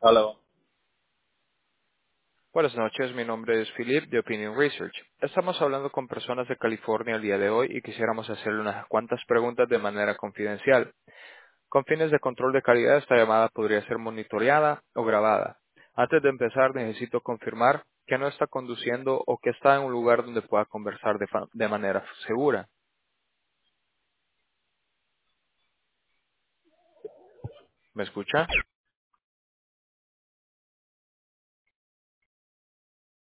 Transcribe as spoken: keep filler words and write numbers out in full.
Aló. Buenas noches, mi nombre es Philip de Opinion Research. Estamos hablando con personas de California el día de hoy y quisiéramos hacerle unas cuantas preguntas de manera confidencial. Con fines de control de calidad, esta llamada podría ser monitoreada o grabada. Antes de empezar, necesito confirmar que no está conduciendo o que está en un lugar donde pueda conversar de, fa- de manera segura. ¿Me escucha?